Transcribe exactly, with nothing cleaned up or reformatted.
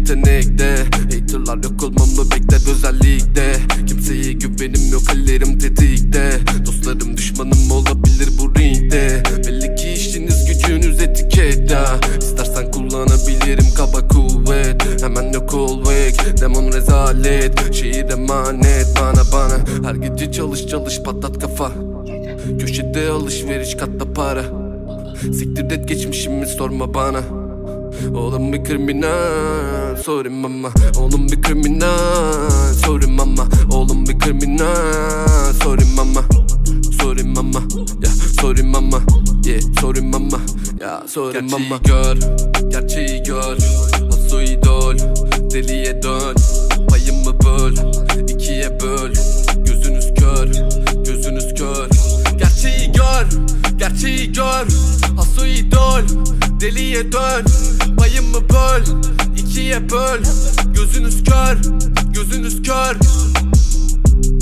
yetenekte. Haterlar yok olmamı bekler özellikle. Kimseye güvenim yok, ellerim tetikte. Dostlarım düşmanım olabilir bu ringde. Belli ki işiniz gücünüz etiket ya. İstersen kullanabilirim kaba kuvvet. Hemen yok ol vek, demon rezalet. Şehir emanet bana bana. Her gece çalış çalış patlat kafa. Köşede alışveriş katla para. Siktir et geçmişimi sorma bana. Oğlum bir kriminal, sorry mama. Oğlum bir kriminal, sorry mama. Oğlum bir kriminal, sorry mama. Sorry mama, yeah, sorry mama. Yeah, sorry mama, yeah, sorry mama. Gerçeği gör, gerçeği gör. Nasıl idol, deliye dön. Payımı böl, ikiye böl. Gözünüz kör, gözünüz kör. Gerçeği gör, gerçeği gör. Haso idol, deliye dön. Payımı böl, ikiye böl. Gözünüz kör, gözünüz kör.